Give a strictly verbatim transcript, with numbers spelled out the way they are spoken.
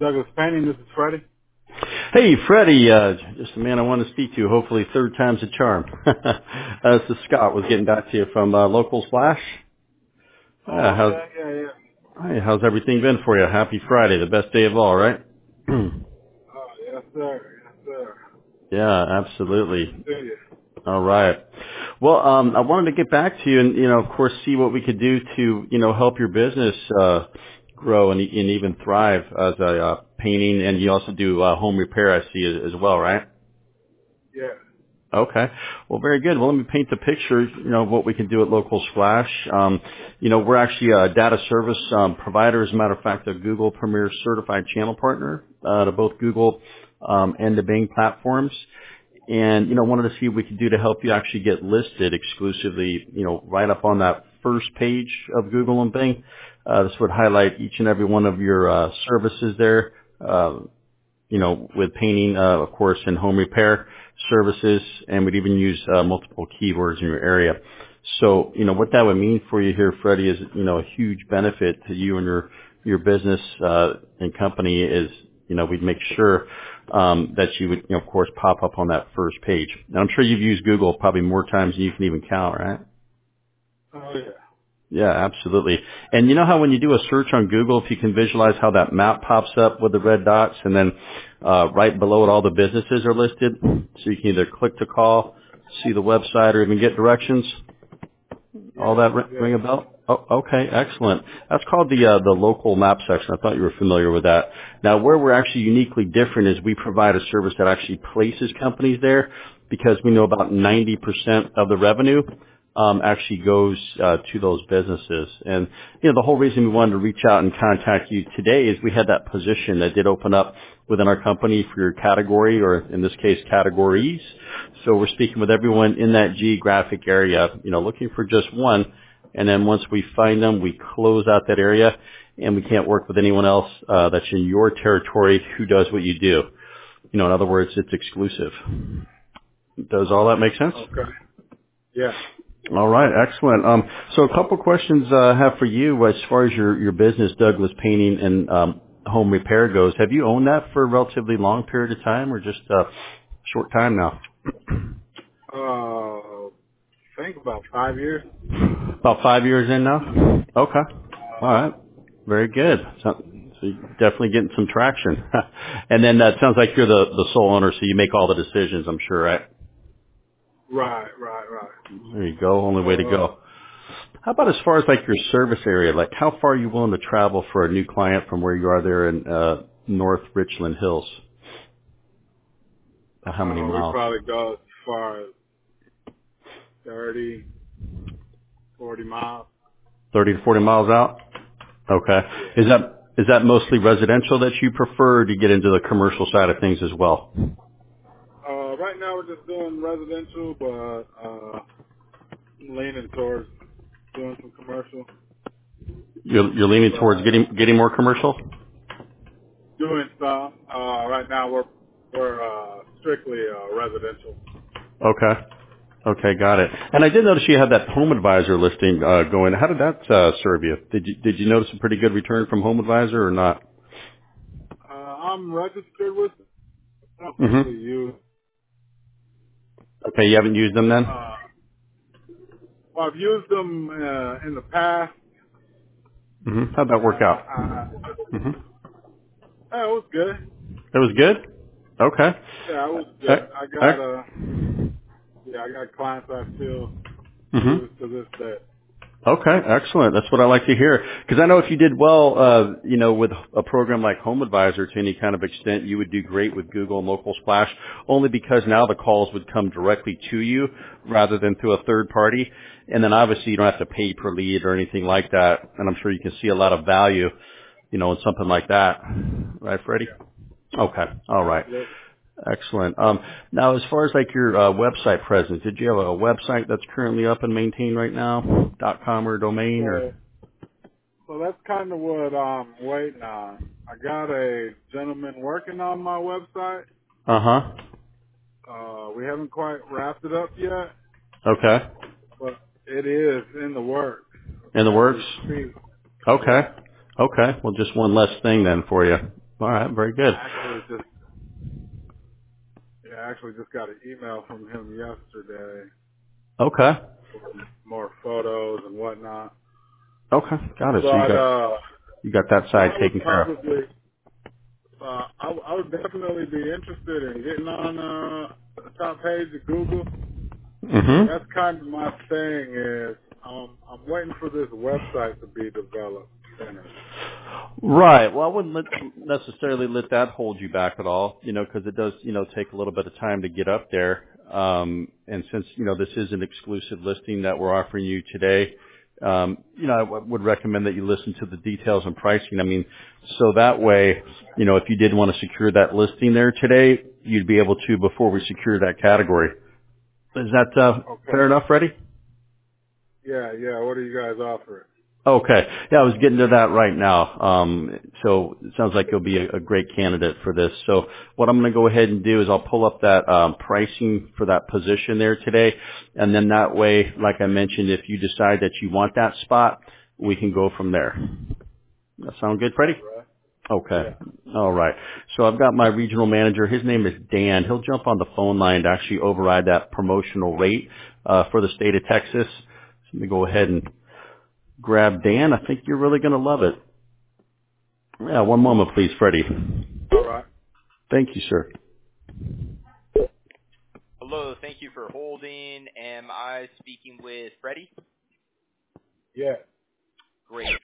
Douglas Painting, this is Freddie. Hey, Freddie, uh, just the man I want to speak to. Hopefully third time's a charm. uh, this is Scott was getting back to you from uh, Local Splash. Uh, Oh, how's, okay, yeah, yeah. hey, how's everything been for you? Happy Friday, the best day of all, right? Oh, yes, sir, yes, sir. Yeah, Good absolutely. to see you. All right. Well, um, I wanted to get back to you and, you know, of course, see what we could do to, you know, help your business uh, grow and, and even thrive as a uh, painting. And you also do uh, home repair, I see, as as well, right? Yeah, Okay. Well, very good. Well, let me paint the picture, you know, of what we can do at Local Splash. Um, you know, we're actually a data service um, provider. As a matter of fact, a Google Premier Certified Channel Partner uh, to both Google um, and the Bing platforms. And, you know, wanted to see what we could do to help you actually get listed exclusively, you know, right up on that first page of Google and Bing. Uh, this would highlight each and every one of your uh, services there. Uh, you know, with painting, uh, of course, and home repair services, and we'd even use uh, multiple keywords in your area. So, you know, what that would mean for you here, Freddie, is, you know, a huge benefit to you and your, your business, uh, and company is, you know, we'd make sure, um, that you would, you know, of course, pop up on that first page. And I'm sure you've used Google probably more times than you can even count, right? oh, yeah. Yeah, absolutely. And you know how when you do a search on Google, if you can visualize how that map pops up with the red dots and then uh, right below it all the businesses are listed, so you can either click to call, see the website, or even get directions. All Yes, that ri- ring yes. a bell? Oh, okay, excellent. That's called the uh, the local map section. I thought you were familiar with that. Now, where we're actually uniquely different is we provide a service that actually places companies there because we know about ninety percent of the revenue um, actually goes uh, to those businesses. And you know, the whole reason we wanted to reach out and contact you today is we had that position that did open up within our company for your category, or in this case, categories. So we're speaking with everyone in that geographic area, you know, looking for just one. And then once we find them, we close out that area, and we can't work with anyone else uh, that's in your territory who does what you do. You know, in other words, it's exclusive. Does all that make sense? Okay. Yeah. All right, excellent. Um, so a couple questions uh, I have for you as far as your, your business, Douglas Painting and um, Home Repair goes. Have you owned that for a relatively long period of time or just a short time now? Uh, I think about five years. About five years in now? Okay. All Uh, right. Very good. So, so you're definitely getting some traction. And then that sounds like you're the, the sole owner, so you make all the decisions, I'm sure, right? right, right, right. There you go. Only way to So, uh, go. How about as far as like your service area? Like how far are you willing to travel for a new client from where you are there in uh, North Richland Hills? About how many uh, we miles? probably go as far as thirty, forty miles. thirty to forty miles out? Okay. Yeah. Is that is that mostly residential that you prefer, or do you get into the commercial side of things as well? Uh, right now we're just doing residential, but, uh, leaning towards doing some commercial. You're, you're leaning But towards getting getting more commercial? doing some. Uh, right now we're we're uh, strictly uh, residential. Okay. Okay, got it. And I did notice you had that Home Advisor listing uh, going. How did that uh, serve you? Did you did you notice a pretty good return from Home Advisor or not? Uh, I'm registered with. I don't hmm really use. Okay, you haven't used them then? Uh, well, I've used them uh, in the past. hmm How'd that Uh, work out? I, I, hmm yeah, it was good. It was good? Okay. Yeah, it was good. Ec- I got ec- uh, yeah, I got clients I still hmm use to this day. Okay, excellent. That's what I like to hear. Because I know if you did well, uh, you know, with a program like Home Advisor to any kind of extent, you would do great with Google and Local Splash, only because now the calls would come directly to you rather than through a third party. And then obviously you don't have to pay per lead or anything like that. And I'm sure you can see a lot of value, you know, in something like that. Right, Freddie? Yeah, Okay. All right. absolutely. Excellent. Um, now, as far as like your uh, website presence, did you have a website that's currently up and maintained right now? Dot com or domain or? So, so that's kind of what I'm waiting on. I got a gentleman working on my website. Uh huh. Uh, we haven't quite wrapped it up yet, Okay. but it is in the works In the as works. we speak. Okay. Yeah. Okay. Well, just one less thing then for you. All right, very good. I actually just yeah, I actually just got an email from him yesterday Okay. for more photos and whatnot. Okay, got it. So you But got uh, you got that side I would taken care of. probably uh, I, I would definitely be interested in getting on uh, the top page of Google. Mm-hmm. That's kind of my thing is um, I'm waiting for this website to be developed, finished. Right. Well, I wouldn't let, necessarily let that hold you back at all, you know, because it does, you know, take a little bit of time to get up there. Um, and since, you know, this is an exclusive listing that we're offering you today, um, you know, I w- would recommend that you listen to the details and pricing. I mean, so that way, you know, if you did want to secure that listing there today, you'd be able to before we secure that category. Is that uh, Okay. fair enough, Freddie? Yeah, yeah. What do you guys offer? Okay. Yeah, I was getting to that right now. Um, so it sounds like you'll be a, a great candidate for this. So what I'm going to go ahead and do is I'll pull up that um, pricing for that position there today, and then that way, like I mentioned, if you decide that you want that spot, we can go from there. That sound good, All Freddie? right. Okay. Yeah. All right. So I've got my regional manager. His name is Dan. He'll jump on the phone line to actually override that promotional rate uh, for the state of Texas. So let me go ahead and grab Dan. I think you're really going to love it. Yeah, one moment, please, Freddie. All right. Thank you, sir. Hello, thank you for holding. Am I speaking with Freddie? Yeah. Great.